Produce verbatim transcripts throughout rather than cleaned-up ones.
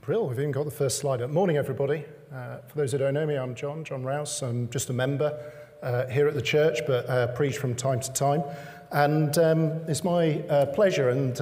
Brill, we've even got the first slide up. Morning, everybody. Uh, for those who don't know me, I'm John, John Rouse. I'm just a member uh, here at the church, but uh, preach from time to time. And um, it's my uh, pleasure and uh,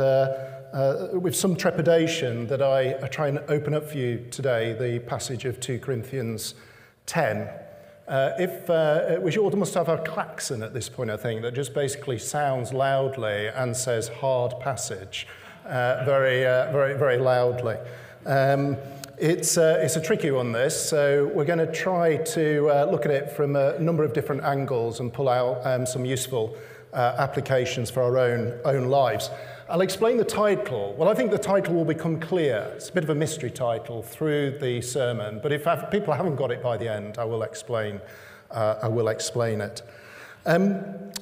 uh, with some trepidation that I, I try and open up for you today the passage of two Corinthians ten. Uh, if uh, we should, must have a klaxon at this point, I think, that just basically sounds loudly and says hard passage uh, very, uh, very, very loudly. Um, it's, uh, it's a tricky one, this, so we're going to try to uh, look at it from a number of different angles and pull out um, some useful uh, applications for our own, own lives. I'll explain the title. Well, I think the title will become clear. It's a bit of a mystery title through the sermon, but if I've, people haven't got it by the end, I will explain, uh, I will explain it. Um,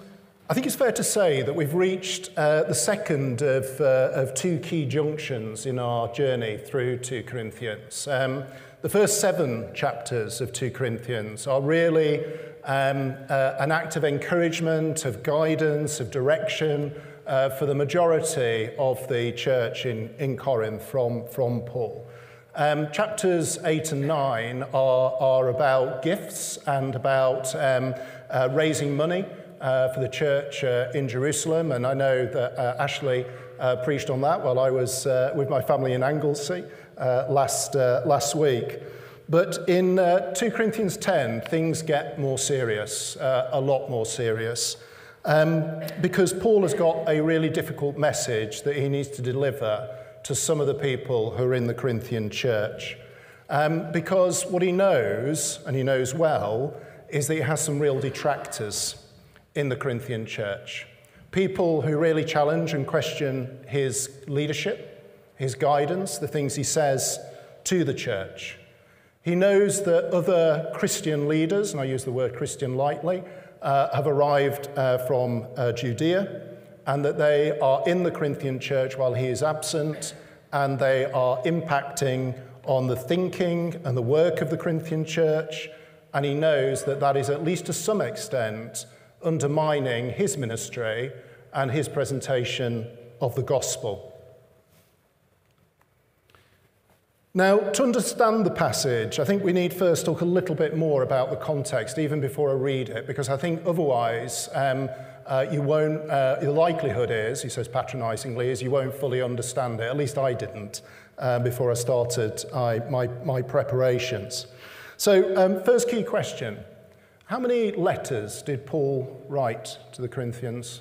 I think it's fair to say that we've reached uh, the second of, uh, of two key junctions in our journey through two Corinthians. Um, the first seven chapters of two Corinthians are really um, uh, an act of encouragement, of guidance, of direction uh, for the majority of the church in, in Corinth from, from Paul. Um, chapters eight and nine are, are about gifts and about um, uh, raising money Uh, for the church uh, in Jerusalem, and I know that uh, Ashley uh, preached on that while I was uh, with my family in Anglesey uh, last uh, last week. But in uh, two Corinthians ten, things get more serious, uh, a lot more serious, um, because Paul has got a really difficult message that he needs to deliver to some of the people who are in the Corinthian church. Um, because what he knows, and he knows well, is that he has some real detractors in the Corinthian church. People who really challenge and question his leadership, his guidance, the things he says to the church. He knows that other Christian leaders, and I use the word Christian lightly, uh, have arrived uh, from uh, Judea, and that they are in the Corinthian church while he is absent, and they are impacting on the thinking and the work of the Corinthian church, and he knows that that is, at least to some extent, undermining his ministry and his presentation of the gospel. Now, to understand the passage, I think we need first talk a little bit more about the context, even before I read it, because I think otherwise um, uh, you won't, uh, the likelihood is, he says patronizingly, is you won't fully understand it. At least I didn't uh, before I started I, my, my preparations. So, um, first key question. How many letters did Paul write to the Corinthians?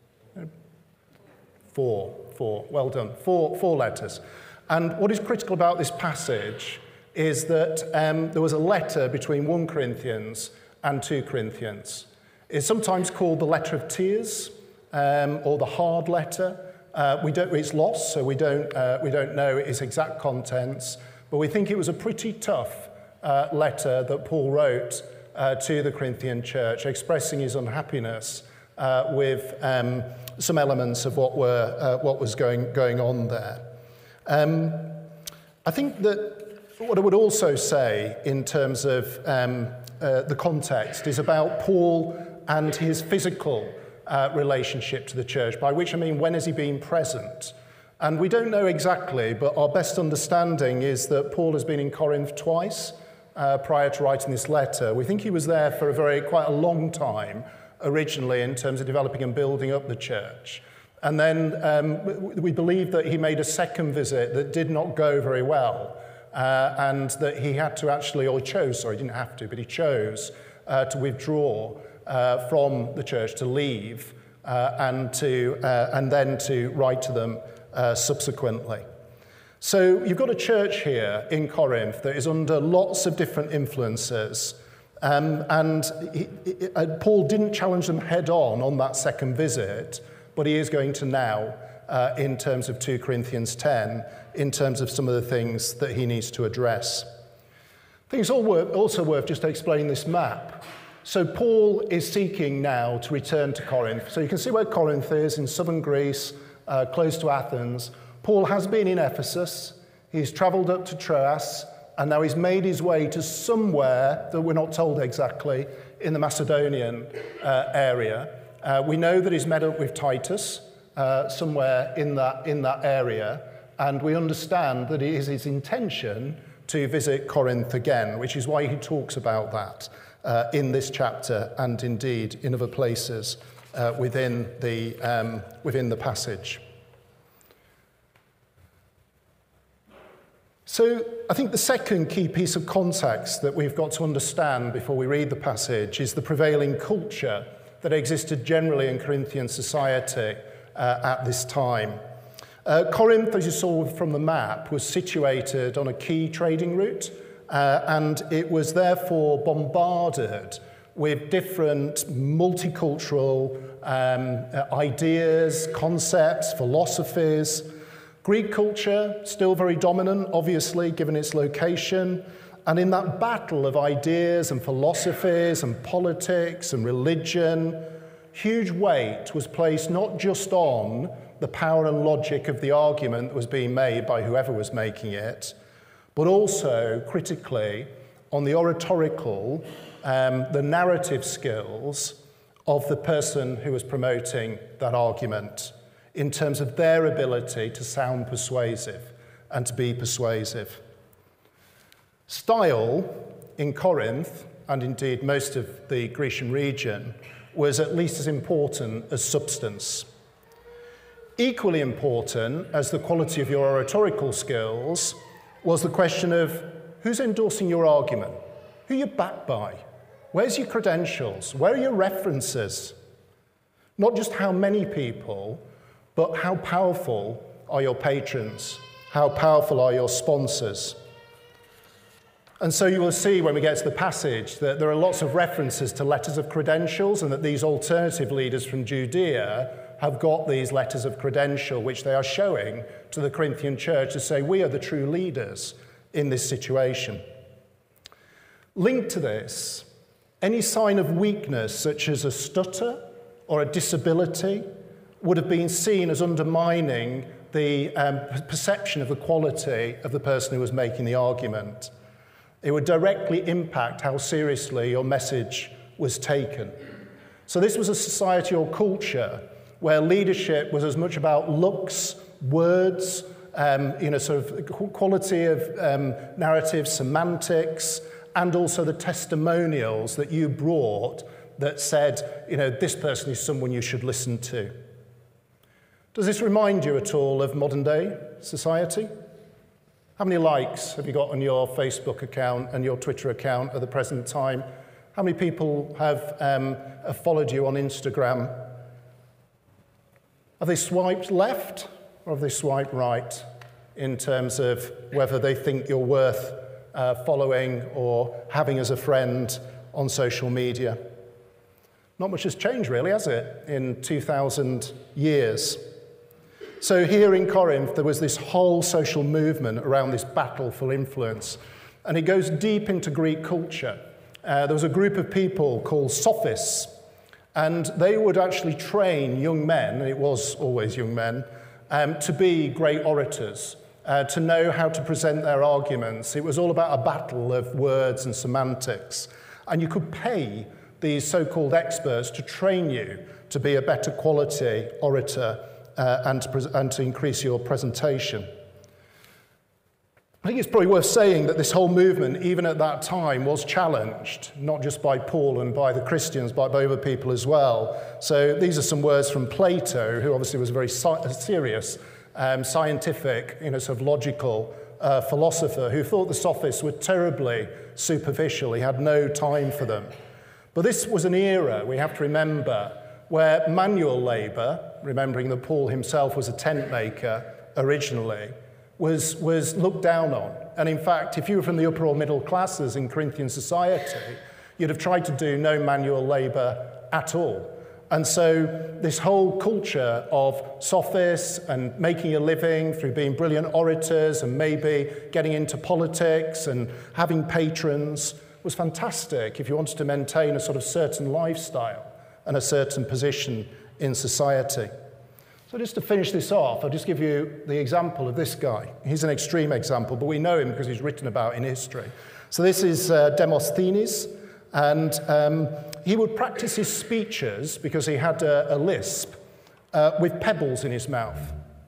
Four, four, well done, four, four letters. And what is critical about this passage is that um, there was a letter between First Corinthians and Second Corinthians. It's sometimes called the letter of tears um, or the hard letter. Uh, we don't, it's lost, so we don't, uh, we don't know its exact contents, but we think it was a pretty tough uh, letter that Paul wrote Uh, to the Corinthian church, expressing his unhappiness uh, with um, some elements of what were uh, what was going going on there. Um, I think that what I would also say in terms of um, uh, the context is about Paul and his physical uh, relationship to the church, by which I mean when has he been present? And we don't know exactly, but our best understanding is that Paul has been in Corinth twice. Uh, prior to writing this letter. We think he was there for a very, quite a long time originally in terms of developing and building up the church. And then um, we believe that he made a second visit that did not go very well uh, and that he had to actually, or he chose, sorry, he didn't have to, but he chose uh, to withdraw uh, from the church, to leave uh, and, to, uh, and then to write to them uh, subsequently. So you've got a church here in Corinth that is under lots of different influences, um, and he, he, uh, Paul didn't challenge them head on on that second visit, but he is going to now uh, in terms of two Corinthians ten, in terms of some of the things that he needs to address. I think it's also worth just explaining this map. So Paul is seeking now to return to Corinth. So you can see where Corinth is in southern Greece, uh, close to Athens. Paul has been in Ephesus, he's travelled up to Troas, and now he's made his way to somewhere that we're not told exactly in the Macedonian uh, area. Uh, we know that he's met up with Titus uh, somewhere in that, in that area, And we understand that it is his intention to visit Corinth again, which is why he talks about that uh, in this chapter and indeed in other places uh, within the, um, within the passage. So I think the second key piece of context that we've got to understand before we read the passage is the prevailing culture that existed generally in Corinthian society uh, at this time. Uh, Corinth, as you saw from the map, was situated on a key trading route, uh, and it was therefore bombarded with different multicultural um, uh, ideas, concepts, philosophies. Greek culture, still very dominant, obviously, given its location. And in that battle of ideas and philosophies and politics and religion, huge weight was placed not just on the power and logic of the argument that was being made by whoever was making it, but also, critically, on the oratorical, um, the narrative skills of the person who was promoting that argument, in terms of their ability to sound persuasive and to be persuasive. Style in Corinth, and indeed most of the Grecian region, was at least as important as substance. Equally important as the quality of your oratorical skills was the question of who's endorsing your argument, who you're backed by, where's your credentials, where are your references? Not just how many people, but how powerful are your patrons? How powerful are your sponsors? And so you will see when we get to the passage that there are lots of references to letters of credentials, and that these alternative leaders from Judea have got these letters of credential, which they are showing to the Corinthian church to say, we are the true leaders in this situation. Linked to this, any sign of weakness, such as a stutter or a disability, would have been seen as undermining the um, perception of the quality of the person who was making the argument. It would directly impact how seriously your message was taken. So this was a society or culture where leadership was as much about looks, words, um, you know, sort of quality of um, narrative, semantics, and also the testimonials that you brought that said, you know, this person is someone you should listen to. Does this remind you at all of modern day society? How many likes have you got on your Facebook account and your Twitter account at the present time? How many people have, um, have followed you on Instagram? Have they swiped left or have they swiped right in terms of whether they think you're worth uh, following or having as a friend on social media? Not much has changed really, has it, in two thousand years? So here in Corinth, there was this whole social movement around this battle for influence, and it goes deep into Greek culture. Uh, there was a group of people called sophists, and they would actually train young men, and it was always young men, um, to be great orators, uh, to know how to present their arguments. It was all about a battle of words and semantics, and you could pay these so-called experts to train you to be a better quality orator Uh, and, to pre- and to increase your presentation. I think it's probably worth saying that this whole movement, even at that time, was challenged, not just by Paul and by the Christians, but by other people as well. So these are some words from Plato, who obviously was a very si- serious, um, scientific, you know, sort of logical uh, philosopher, who thought the sophists were terribly superficial. He had no time for them. But this was an era, we have to remember, where manual labour, remembering that Paul himself was a tent maker originally, was, was looked down on. And in fact, if you were from the upper or middle classes in Corinthian society, you'd have tried to do no manual labour at all. And so this whole culture of sophists and making a living through being brilliant orators and maybe getting into politics and having patrons was fantastic if you wanted to maintain a sort of certain lifestyle and a certain position in society. So just to finish this off, I'll just give you the example of this guy. He's an extreme example, but we know him because he's written about in history. So this is uh, Demosthenes, and um, he would practice his speeches, because he had a, a lisp, uh, with pebbles in his mouth.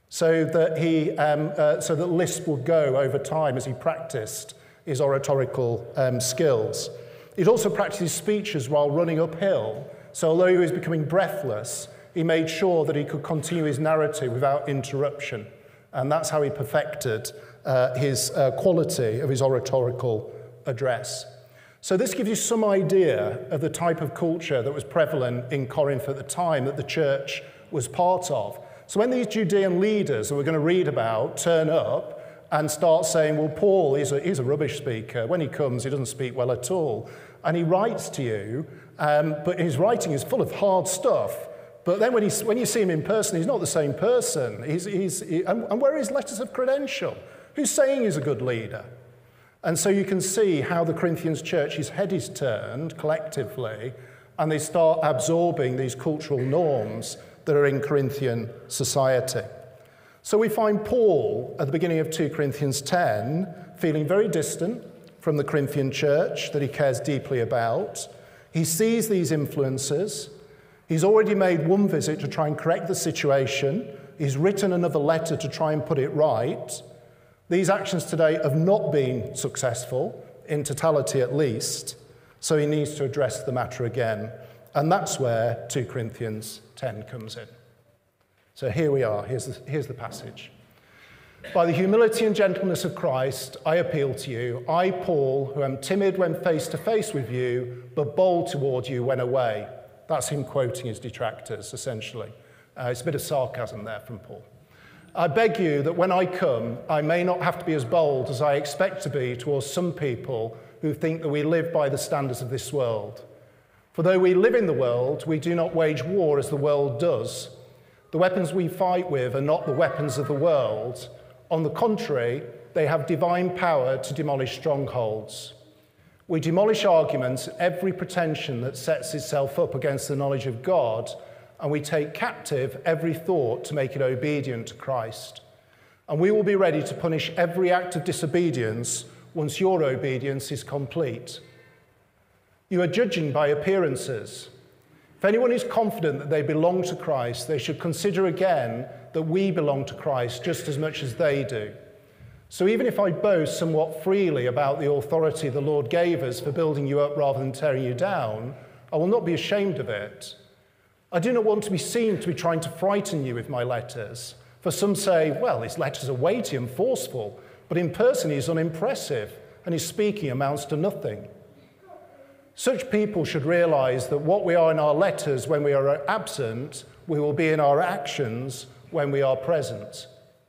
so that he, um, uh, so that lisp would go over time as he practiced his oratorical um, skills. He'd also practiced his speeches while running uphill, so although he was becoming breathless, he made sure that he could continue his narrative without interruption, and that's how he perfected uh, his uh, quality of his oratorical address. So this gives you some idea of the type of culture that was prevalent in Corinth at the time that the church was part of. So when these Judean leaders that we're going to read about turn up and start saying, well, Paul is a, he's a rubbish speaker. When he comes, he doesn't speak well at all. And he writes to you, um, but his writing is full of hard stuff. But then when, he, when you see him in person, he's not the same person. He's, he's, he, and, and where are his letters of credential? Who's saying he's a good leader? And so you can see how the Corinthians church, his head is turned collectively, and they start absorbing these cultural norms that are in Corinthian society. So we find Paul at the beginning of two Corinthians ten feeling very distant from the Corinthian church that he cares deeply about. He sees these influences. He's already made one visit to try and correct the situation. He's written another letter to try and put it right. These actions today have not been successful, in totality at least, so he needs to address the matter again. And that's where two Corinthians ten comes in. So here we are, here's the, here's the passage. By the humility and gentleness of Christ, I appeal to you, I, Paul, who am timid when face to face with you, but bold toward you when away. That's him quoting his detractors, essentially. Uh, it's a bit of sarcasm there from Paul. I beg you that when I come, I may not have to be as bold as I expect to be towards some people who think that we live by the standards of this world. For though we live in the world, we do not wage war as the world does. The weapons we fight with are not the weapons of the world. On the contrary, they have divine power to demolish strongholds. We demolish arguments and every pretension that sets itself up against the knowledge of God, and we take captive every thought to make it obedient to Christ. And we will be ready to punish every act of disobedience once your obedience is complete. You are judging by appearances. If anyone is confident that they belong to Christ, they should consider again that we belong to Christ just as much as they do. So even if I boast somewhat freely about the authority the Lord gave us for building you up rather than tearing you down, I will not be ashamed of it. I do not want to be seen to be trying to frighten you with my letters. For some say, well, his letters are weighty and forceful, but in person he is unimpressive, and his speaking amounts to nothing. Such people should realize that what we are in our letters when we are absent, we will be in our actions when we are present.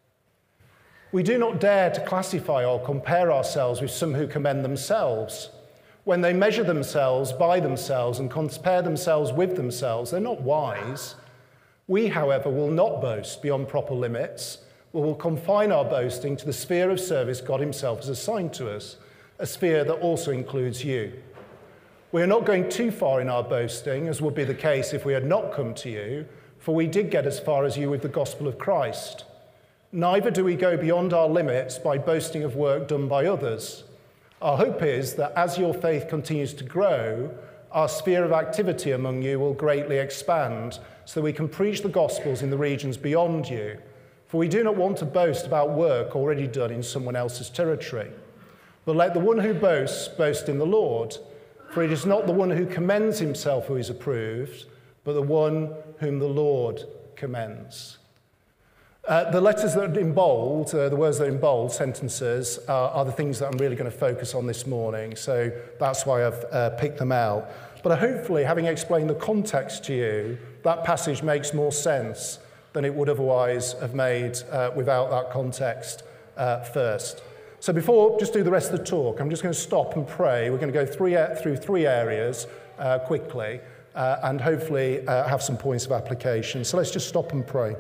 We do not dare to classify or compare ourselves with some who commend themselves. When they measure themselves by themselves and compare themselves with themselves, they're not wise. We, however, will not boast beyond proper limits. We will confine our boasting to the sphere of service God himself has assigned to us, a sphere that also includes you. We are not going too far in our boasting, as would be the case if we had not come to you, for we did get as far as you with the gospel of Christ. Neither do we go beyond our limits by boasting of work done by others. Our hope is that as your faith continues to grow, our sphere of activity among you will greatly expand so that we can preach the Gospels in the regions beyond you. For we do not want to boast about work already done in someone else's territory. But let the one who boasts boast in the Lord, for it is not the one who commends himself who is approved, but the one whom the Lord commends. Uh, the letters that are in bold, uh, the words that are in bold, sentences, uh, are the things that I'm really going to focus on this morning. So that's why I've uh, picked them out. But hopefully, having explained the context to you, that passage makes more sense than it would otherwise have made uh, without that context uh, first. So before just do the rest of the talk, I'm just going to stop and pray. We're going to go three, through three areas uh, quickly uh, and hopefully uh, have some points of application. So let's just stop and pray.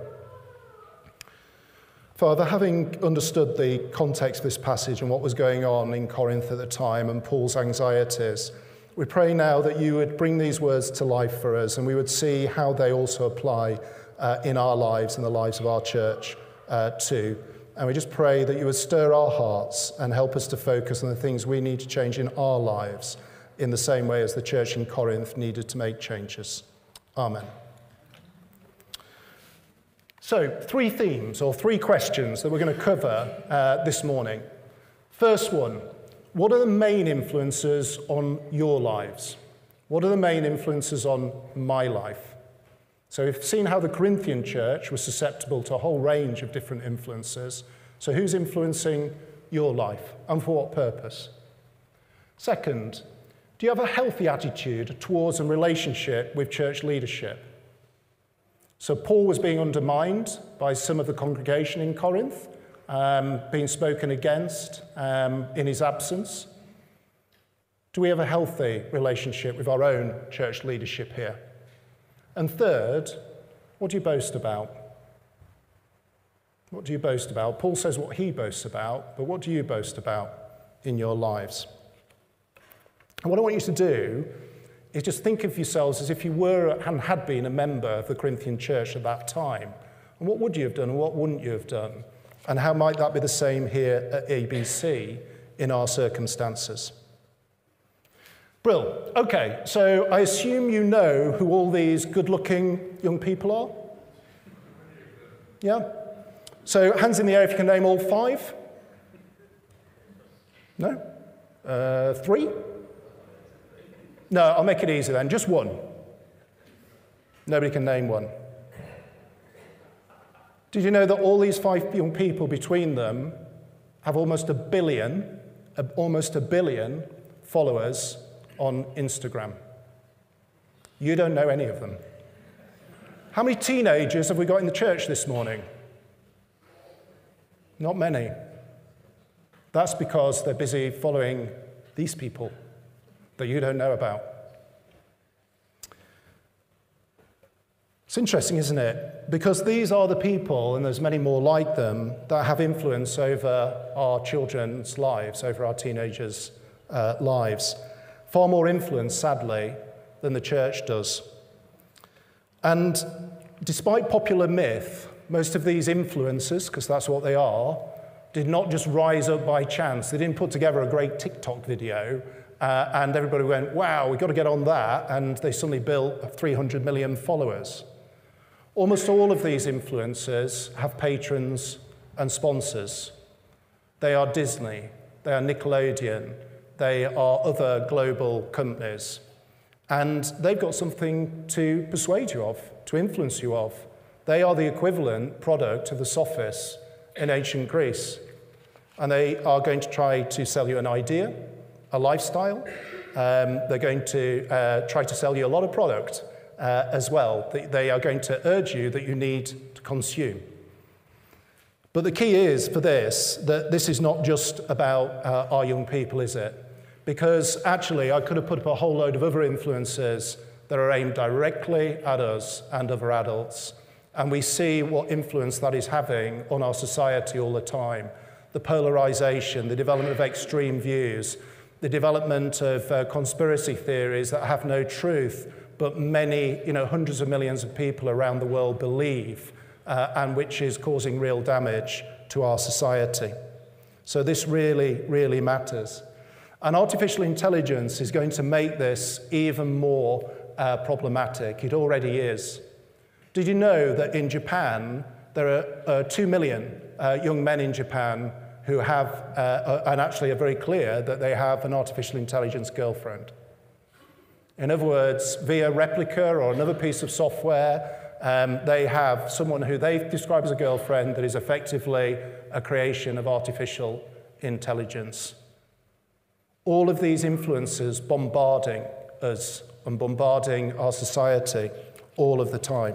Father, having understood the context of this passage and what was going on in Corinth at the time and Paul's anxieties, we pray now that you would bring these words to life for us and we would see how they also apply uh, in our lives and the lives of our church uh, too. And we just pray that you would stir our hearts and help us to focus on the things we need to change in our lives in the same way as the church in Corinth needed to make changes. Amen. So, three themes or three questions that we're going to cover uh, this morning. First one, what are the main influences on your lives? What are the main influences on my life? So we've seen how the Corinthian church was susceptible to a whole range of different influences. So who's influencing your life and for what purpose? Second, do you have a healthy attitude towards and relationship with church leadership? So Paul was being undermined by some of the congregation in Corinth, um, being spoken against um, in his absence. Do we have a healthy relationship with our own church leadership here? And third, what do you boast about? What do you boast about? Paul says what he boasts about, but what do you boast about in your lives? And what I want you to do is just think of yourselves as if you were and had been a member of the Corinthian church at that time. And what would you have done and what wouldn't you have done? And how might that be the same here at A B C in our circumstances? Brill. Okay, so I assume you know who all these good-looking young people are? Yeah? So hands in the air if you can name all five. No? Uh, three? No, I'll make it easy then. Just one. Nobody can name one. Did you know that all these five young people between them have almost a billion, almost a billion followers on Instagram? You don't know any of them. How many teenagers have we got in the church this morning? Not many. That's because they're busy following these people that you don't know about. It's interesting, isn't it? Because these are the people, and there's many more like them, that have influence over our children's lives, over our teenagers' uh, lives. Far more influence, sadly, than the church does. And despite popular myth, most of these influencers, because that's what they are, did not just rise up by chance. They didn't put together a great TikTok video uh, and everybody went, wow, we've got to get on that, and they suddenly built three hundred million followers. Almost all of these influencers have patrons and sponsors. They are Disney, they are Nickelodeon, they are other global companies. And they've got something to persuade you of, to influence you of. They are the equivalent product of the sophists in ancient Greece. And they are going to try to sell you an idea, a lifestyle. Um, they're going to uh, try to sell you a lot of product uh, as well. They, they are going to urge you that you need to consume. But the key is for this, that this is not just about uh, our young people, is it? Because actually, I could have put up a whole load of other influences that are aimed directly at us and other adults. And we see what influence that is having on our society all the time. The polarization, the development of extreme views, the development of uh, conspiracy theories that have no truth, but many, you know, hundreds of millions of people around the world believe, uh, and which is causing real damage to our society. So this really, really matters. And artificial intelligence is going to make this even more uh, problematic. It already is. Did you know that in Japan, there are uh, two million uh, young men in Japan who have, uh, uh, and actually are very clear that they have an artificial intelligence girlfriend? In other words, via Replica or another piece of software, um, they have someone who they describe as a girlfriend that is effectively a creation of artificial intelligence. All of these influences bombarding us and bombarding our society all of the time.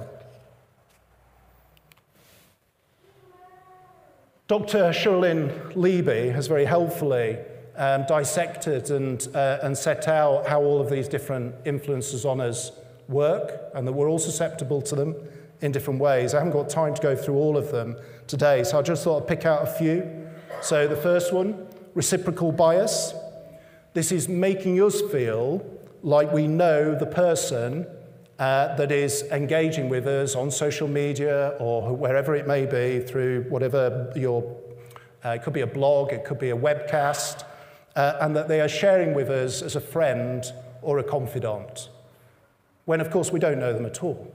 Doctor Sherlyn Leby has very helpfully um, dissected and, uh, and set out how all of these different influences on us work, and that we're all susceptible to them in different ways. I haven't got time to go through all of them today, so I just thought I'd pick out a few. So the first one, reciprocal bias. This is making us feel like we know the person uh, that is engaging with us on social media or wherever it may be, through whatever your, uh, it could be a blog, it could be a webcast, uh, and that they are sharing with us as a friend or a confidant, when of course we don't know them at all.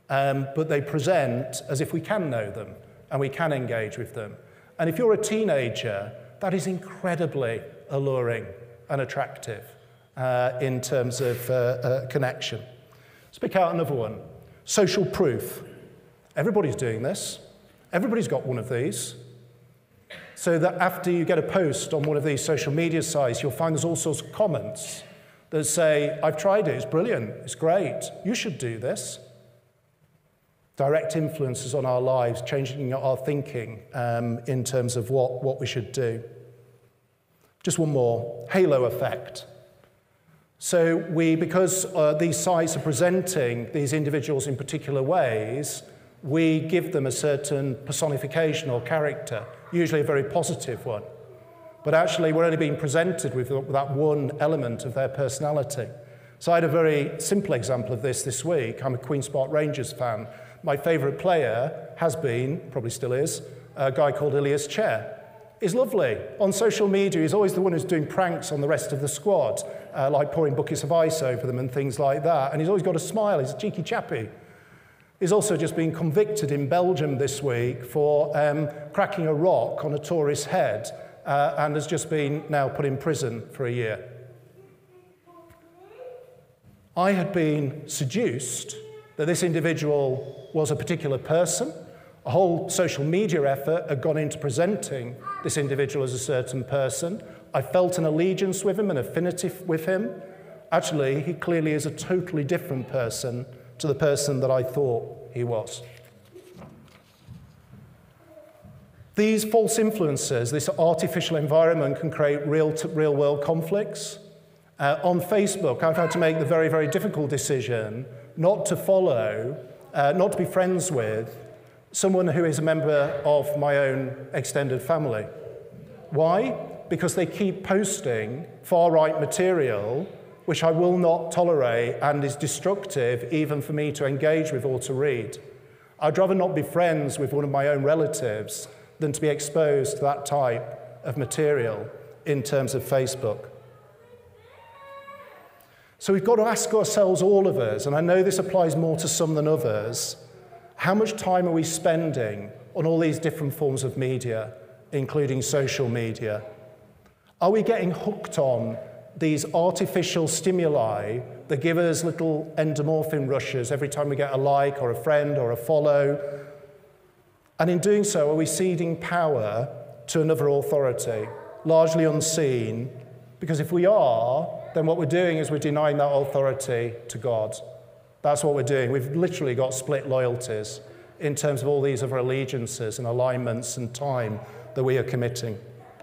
um, but they present as if we can know them and we can engage with them. And if you're a teenager, that is incredibly alluring and attractive uh, in terms of uh, uh, connection. Let's pick out another one. Social proof. Everybody's doing this. Everybody's got one of these. So that after you get a post on one of these social media sites, you'll find there's all sorts of comments that say, I've tried it, it's brilliant, it's great, you should do this. Direct influences on our lives, changing our thinking um, in terms of what, what we should do. Just one more, halo effect. So we, because uh, these sites are presenting these individuals in particular ways, we give them a certain personification or character, usually a very positive one. But actually, we're only being presented with that one element of their personality. So I had a very simple example of this this week. I'm a Queen's Park Rangers fan. My favourite player has been, probably still is, a guy called Ilias Chair. He's lovely. On social media, he's always the one who's doing pranks on the rest of the squad, uh, like pouring buckets of ice over them and things like that. And he's always got a smile. He's a cheeky chappy. He's also just been convicted in Belgium this week for um, cracking a rock on a tourist's head uh, and has just been now put in prison for a year. I had been seduced that this individual was a particular person. A whole social media effort had gone into presenting this individual as a certain person. I felt an allegiance with him, an affinity with him. Actually, he clearly is a totally different person to the person that I thought he was. These false influences, this artificial environment, can create real, real world conflicts. Uh, on Facebook, I've had to make the very, very difficult decision not to follow, uh, not to be friends with someone who is a member of my own extended family. Why? Because they keep posting far-right material which I will not tolerate and is destructive even for me to engage with or to read. I'd rather not be friends with one of my own relatives than to be exposed to that type of material in terms of Facebook. So we've got to ask ourselves, all of us, and I know this applies more to some than others, how much time are we spending on all these different forms of media, including social media? Are we getting hooked on these artificial stimuli that give us little endorphin rushes every time we get a like or a friend or a follow? And in doing so, are we ceding power to another authority, largely unseen? Because if we are, then what we're doing is we're denying that authority to God. That's what we're doing. We've literally got split loyalties in terms of all these other allegiances and alignments and time that we are committing.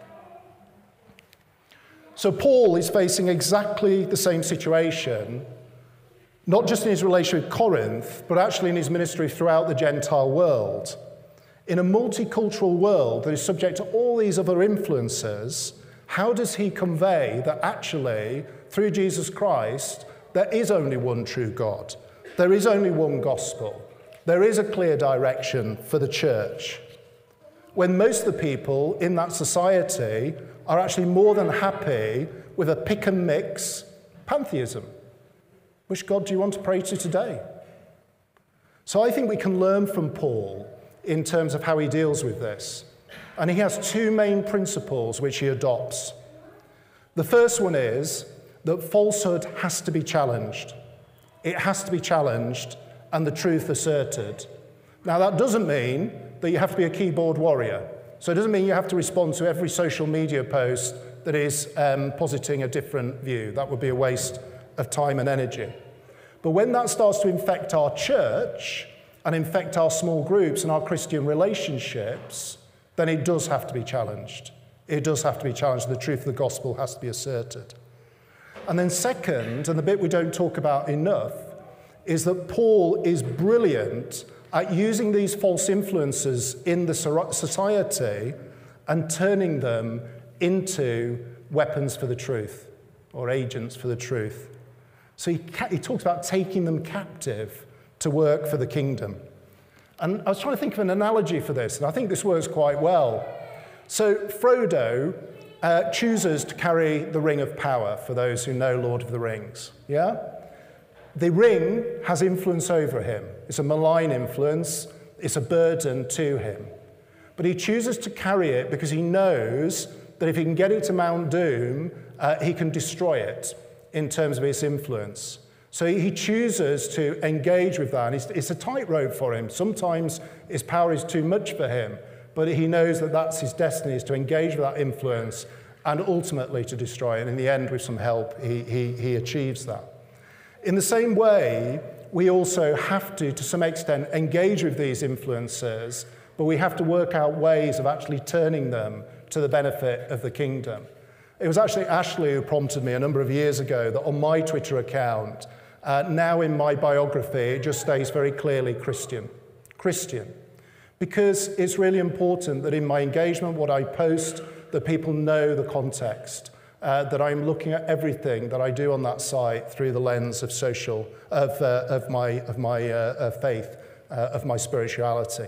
So Paul is facing exactly the same situation, not just in his relation with Corinth, but actually in his ministry throughout the Gentile world. In a multicultural world that is subject to all these other influences, how does he convey that actually, through Jesus Christ, there is only one true God? There is only one gospel. There is a clear direction for the church. When most of the people in that society are actually more than happy with a pick and mix pantheism. Which God do you want to pray to today? So I think we can learn from Paul in terms of how he deals with this. And he has two main principles which he adopts. The first one is that falsehood has to be challenged. It has to be challenged and the truth asserted. Now, that doesn't mean that you have to be a keyboard warrior. So it doesn't mean you have to respond to every social media post that is um, positing a different view. That would be a waste of time and energy. But when that starts to infect our church and infect our small groups and our Christian relationships, then it does have to be challenged. It does have to be challenged. The truth of the gospel has to be asserted. And then second, and the bit we don't talk about enough, is that Paul is brilliant at using these false influences in the society and turning them into weapons for the truth, or agents for the truth. So he, ca- he talks about taking them captive to work for the kingdom. And I was trying to think of an analogy for this, and I think this works quite well. So Frodo uh, chooses to carry the Ring of Power, for those who know Lord of the Rings, yeah? The ring has influence over him. It's a malign influence. It's a burden to him. But he chooses to carry it because he knows that if he can get it to Mount Doom, uh, he can destroy it in terms of its influence. So he chooses to engage with that. And it's, it's a tightrope for him. Sometimes his power is too much for him, but he knows that that's his destiny, is to engage with that influence and ultimately to destroy it. And in the end, with some help, he, he, he achieves that. In the same way, we also have to, to some extent, engage with these influences, but we have to work out ways of actually turning them to the benefit of the kingdom. It was actually Ashley who prompted me a number of years ago that on my Twitter account, uh, now in my biography, it just stays very clearly Christian. Christian. Because it's really important that in my engagement, what I post, that people know the context, uh, that I'm looking at everything that I do on that site through the lens of social, of, uh, of my, of my uh, uh, faith, uh, of my spirituality.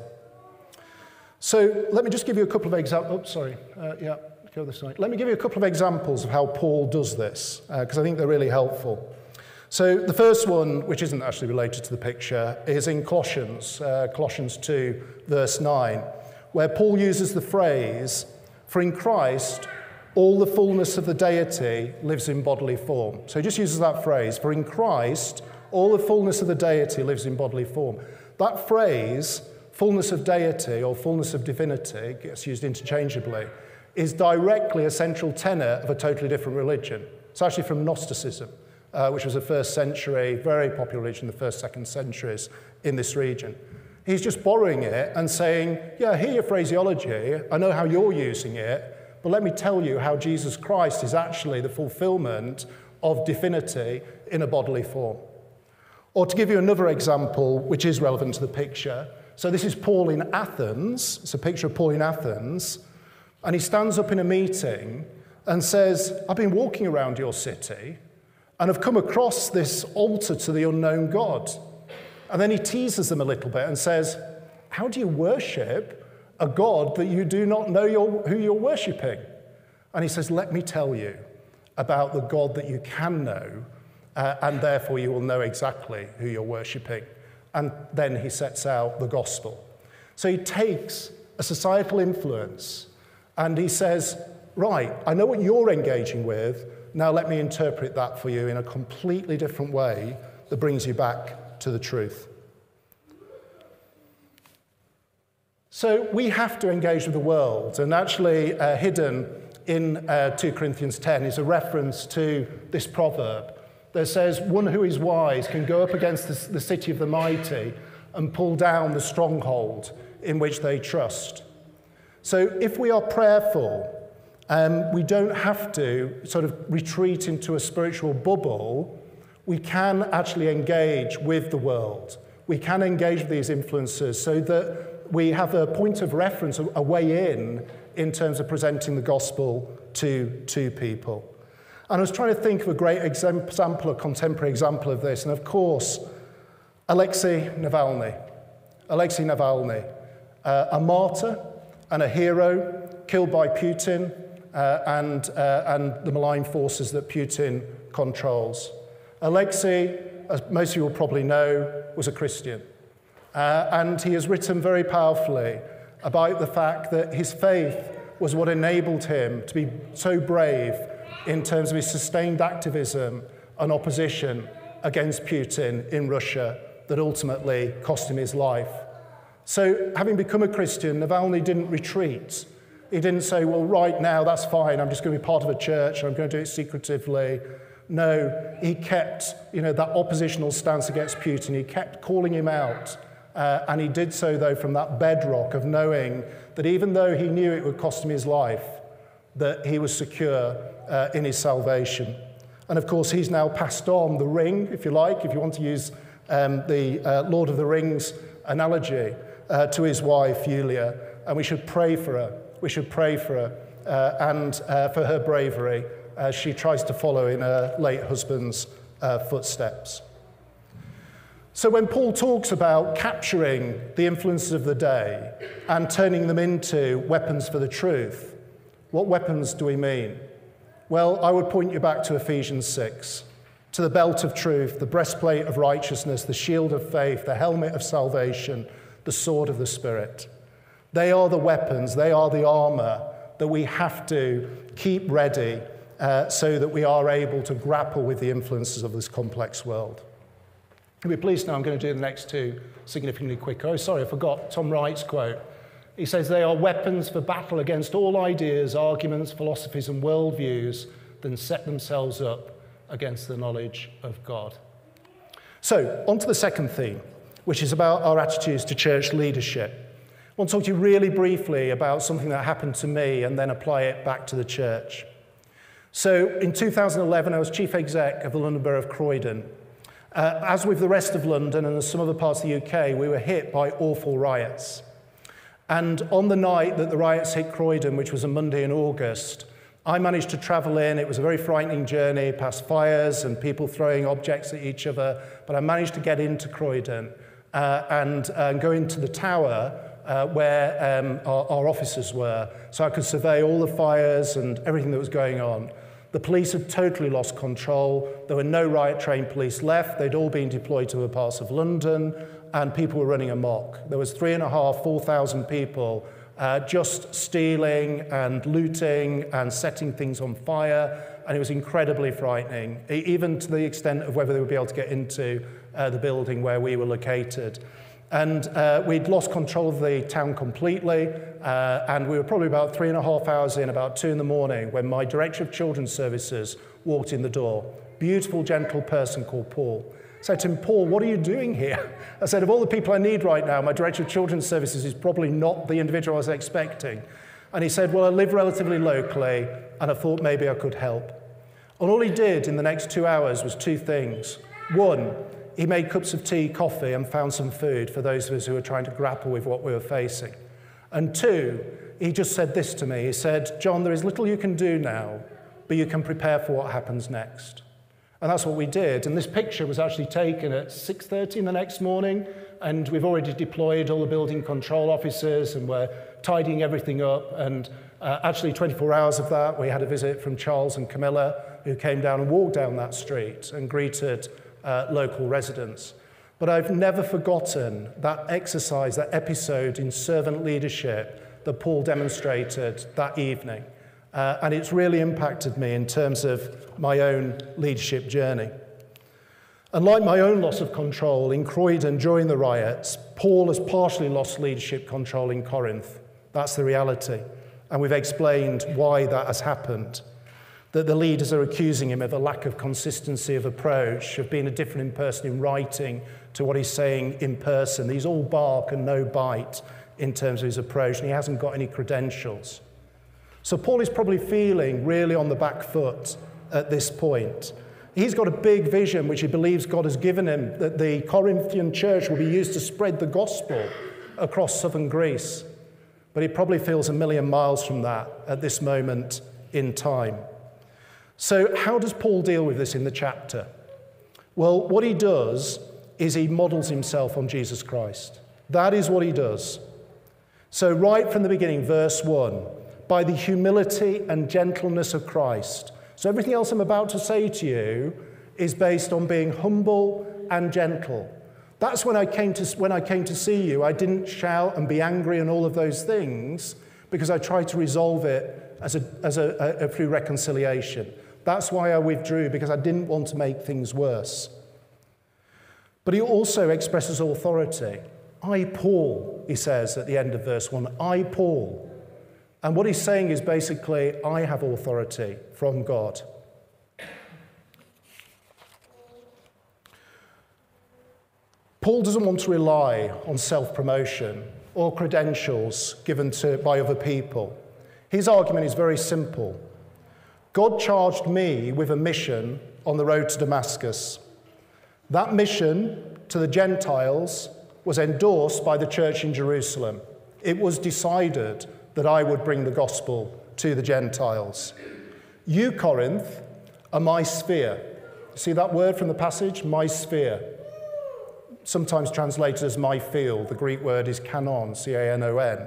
So let me just give you a couple of examples. Oh, sorry. Uh, yeah, go this side. Let me give you a couple of examples of how Paul does this, because uh, I think they're really helpful. So the first one, which isn't actually related to the picture, is in Colossians, uh, Colossians two, verse nine, where Paul uses the phrase, "For in Christ, all the fullness of the deity lives in bodily form." So he just uses that phrase, "For in Christ, all the fullness of the deity lives in bodily form." That phrase, fullness of deity or fullness of divinity, gets used interchangeably, is directly a central tenet of a totally different religion. It's actually from Gnosticism, uh, which was a first century, very popular religion, the first, second centuries in this region. He's just borrowing it and saying, yeah, I hear your phraseology, I know how you're using it, but let me tell you how Jesus Christ is actually the fulfillment of divinity in a bodily form. Or to give you another example, which is relevant to the picture, so this is Paul in Athens. It's a picture of Paul in Athens. And he stands up in a meeting and says, I've been walking around your city and I've come across this altar to the unknown God. And then he teases them a little bit and says, how do you worship a God that you do not know you're, who you're worshipping? And he says, let me tell you about the God that you can know, uh, and therefore you will know exactly who you're worshipping. And then he sets out the gospel. So he takes a societal influence and he says, right, I know what you're engaging with, now let me interpret that for you in a completely different way that brings you back to the truth. So we have to engage with the world, and actually uh, hidden in uh, two Corinthians ten is a reference to this proverb that says, one who is wise can go up against the, the city of the mighty and pull down the stronghold in which they trust. So if we are prayerful, um, we don't have to sort of retreat into a spiritual bubble. We can actually engage with the world. We can engage with these influences so that we have a point of reference, a, a way in, in terms of presenting the gospel to, to people. And I was trying to think of a great example, a contemporary example of this. And of course, Alexei Navalny. Alexei Navalny, uh, a martyr and a hero, killed by Putin uh, and, uh, and the malign forces that Putin controls. Alexei, as most of you will probably know, was a Christian. Uh, and he has written very powerfully about the fact that his faith was what enabled him to be so brave in terms of his sustained activism and opposition against Putin in Russia that ultimately cost him his life. So having become a Christian, Navalny didn't retreat. He didn't say, well, right now, that's fine, I'm just going to be part of a church, and I'm going to do it secretively. No, he kept, you know, that oppositional stance against Putin. He kept calling him out, uh, and he did so, though, from that bedrock of knowing that even though he knew it would cost him his life, that he was secure uh, in his salvation. And of course, he's now passed on the ring, if you like, if you want to use um, the uh, Lord of the Rings analogy, uh, to his wife, Yulia. And we should pray for her. We should pray for her uh, and uh, for her bravery as she tries to follow in her late husband's uh, footsteps. So when Paul talks about capturing the influences of the day and turning them into weapons for the truth, what weapons do we mean? Well, I would point you back to Ephesians six. to the belt of truth, the breastplate of righteousness, the shield of faith, the helmet of salvation, the sword of the Spirit. They are the weapons, they are the armor that we have to keep ready uh, so that we are able to grapple with the influences of this complex world. You'll be pleased now I'm going to do the next two significantly quicker. Oh, sorry, I forgot Tom Wright's quote. He says, they are weapons for battle against all ideas, arguments, philosophies, and worldviews that set themselves up against the knowledge of God. So, on to the second theme, which is about our attitudes to church leadership. I want to talk to you really briefly about something that happened to me and then apply it back to the church. So, in two thousand eleven, I was chief exec of the London Borough of Croydon. Uh, as with the rest of London and some other parts of the U K, we were hit by awful riots. And on the night that the riots hit Croydon, which was a Monday in August, I managed to travel in. It was a very frightening journey, past fires and people throwing objects at each other, but I managed to get into Croydon uh, and uh, go into the tower uh, where um, our, our officers were, so I could survey all the fires and everything that was going on. The police had totally lost control. There were no riot-trained police left. They'd all been deployed to other parts of London, and people were running amok. There was three and a half, four thousand people uh, just stealing and looting and setting things on fire, and it was incredibly frightening, even to the extent of whether they would be able to get into uh, the building where we were located. And uh, we'd lost control of the town completely, uh, and we were probably about three and a half hours in, about two in the morning, when my Director of Children's Services walked in the door. Beautiful, gentle person called Paul. I said to him, Paul, what are you doing here? I said, of all the people I need right now, my Director of Children's Services is probably not the individual I was expecting. And he said, well, I live relatively locally, and I thought maybe I could help. And all he did in the next two hours was two things. One, he made cups of tea, coffee, and found some food for those of us who were trying to grapple with what we were facing. And two, he just said this to me. He said, John, there is little you can do now, but you can prepare for what happens next. And that's what we did. And this picture was actually taken at six thirty in the next morning, and we've already deployed all the building control officers, and we're tidying everything up. And uh, actually, twenty-four hours of that, we had a visit from Charles and Camilla, who came down and walked down that street and greeted Uh, local residents. But I've never forgotten that exercise, that episode in servant leadership that Paul demonstrated that evening. Uh, and it's really impacted me in terms of my own leadership journey. And like my own loss of control in Croydon during the riots, Paul has partially lost leadership control in Corinth. That's the reality. And we've explained why that has happened. That the leaders are accusing him of a lack of consistency of approach, of being a different person in writing to what he's saying in person. He's all bark and no bite in terms of his approach, and he hasn't got any credentials. So Paul is probably feeling really on the back foot at this point. He's got a big vision which he believes God has given him, that the Corinthian church will be used to spread the gospel across southern Greece. But he probably feels a million miles from that at this moment in time. So how does Paul deal with this in the chapter? Well, what he does is he models himself on Jesus Christ. That is what he does. So right from the beginning, verse one, by the humility and gentleness of Christ. So everything else I'm about to say to you is based on being humble and gentle. That's when I came to, when I came to see you. I didn't shout and be angry and all of those things, because I tried to resolve it as a, as a, a, a through reconciliation. That's why I withdrew, because I didn't want to make things worse. But he also expresses authority. I, Paul, he says at the end of verse one, I, Paul. And what he's saying is basically, I have authority from God. Paul doesn't want to rely on self-promotion or credentials given to, by other people. His argument is very simple. God charged me with a mission on the road to Damascus. That mission to the Gentiles was endorsed by the church in Jerusalem. It was decided that I would bring the gospel to the Gentiles. You, Corinth, are my sphere. See that word from the passage? My sphere. Sometimes translated as my field. The Greek word is canon, C A N O N.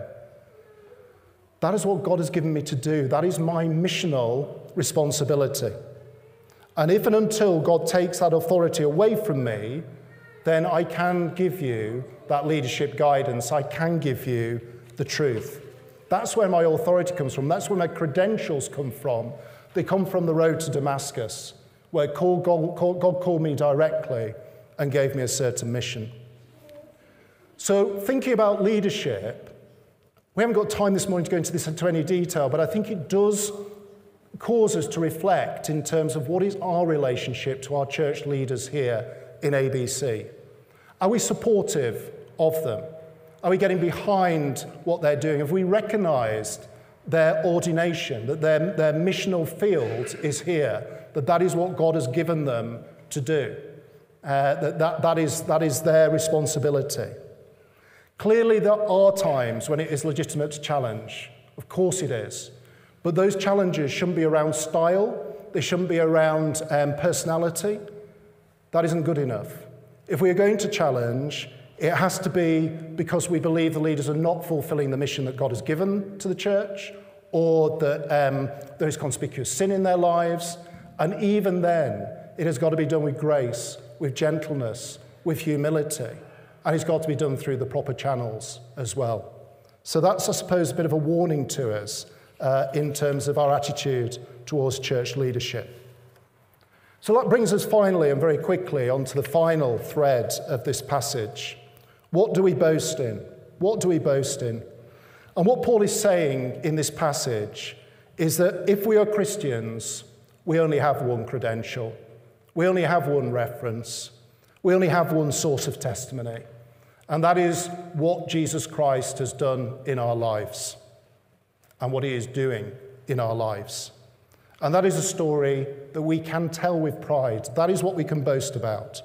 That is what God has given me to do. That is my missional responsibility. And if and until God takes that authority away from me, then I can give you that leadership guidance. I can give you the truth. That's where my authority comes from. That's where my credentials come from. They come from the road to Damascus, where God called me directly and gave me a certain mission. So thinking about leadership, we haven't got time this morning to go into this into any detail, but I think it does cause us to reflect in terms of what is our relationship to our church leaders here in A B C. Are we supportive of them? Are we getting behind what they're doing? Have we recognized their ordination, that their, their missional field is here, that that is what God has given them to do, uh, that, that, that, is, that is their responsibility? Clearly, there are times when it is legitimate to challenge. Of course it is. But those challenges shouldn't be around style. They shouldn't be around um, personality. That isn't good enough. If we are going to challenge, it has to be because we believe the leaders are not fulfilling the mission that God has given to the church, or that um, there is conspicuous sin in their lives. And even then, it has got to be done with grace, with gentleness, with humility. And it's got to be done through the proper channels as well. So that's, I suppose, a bit of a warning to us uh, in terms of our attitude towards church leadership. So that brings us finally and very quickly onto the final thread of this passage. What do we boast in? What do we boast in? And what Paul is saying in this passage is that if we are Christians, we only have one credential. We only have one reference. We only have one source of testimony. And that is what Jesus Christ has done in our lives and what he is doing in our lives. And that is a story that we can tell with pride. That is what we can boast about.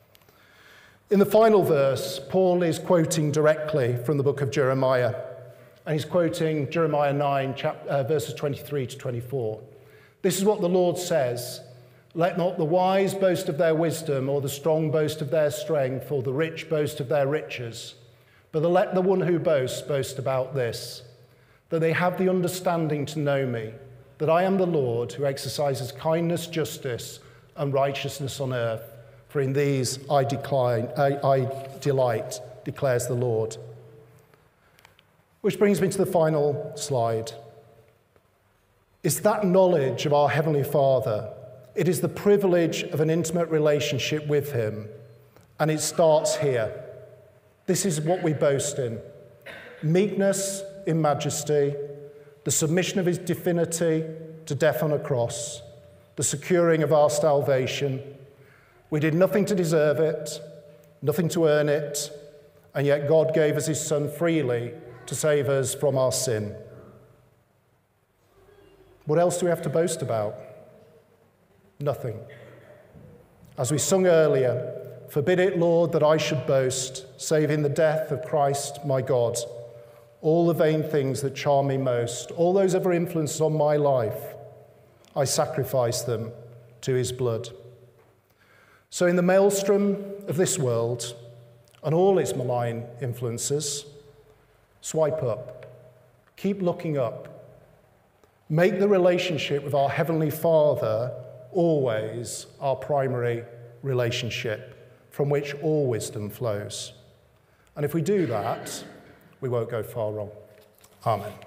In the final verse, Paul is quoting directly from the book of Jeremiah. And he's quoting Jeremiah nine, chap- uh, verses twenty-three to twenty-four. This is what the Lord says: "Let not the wise boast of their wisdom, or the strong boast of their strength, or the rich boast of their riches. But let the one who boasts boast about this, that they have the understanding to know me, that I am the Lord who exercises kindness, justice, and righteousness on earth. For in these I decline, I, I delight, declares the Lord." Which brings me to the final slide. It's that knowledge of our Heavenly Father. It is the privilege of an intimate relationship with him. And it starts here. This is what we boast in. Meekness in majesty, the submission of his divinity to death on a cross, the securing of our salvation. We did nothing to deserve it, nothing to earn it, and yet God gave us his Son freely to save us from our sin. What else do we have to boast about? Nothing. As we sung earlier, forbid it, Lord, that I should boast, save in the death of Christ my God. All the vain things that charm me most, all those other influences on my life, I sacrifice them to his blood. So in the maelstrom of this world and all its malign influences, swipe up. Keep looking up. Make the relationship with our Heavenly Father always our primary relationship from which all wisdom flows. And if we do that, we won't go far wrong. Amen.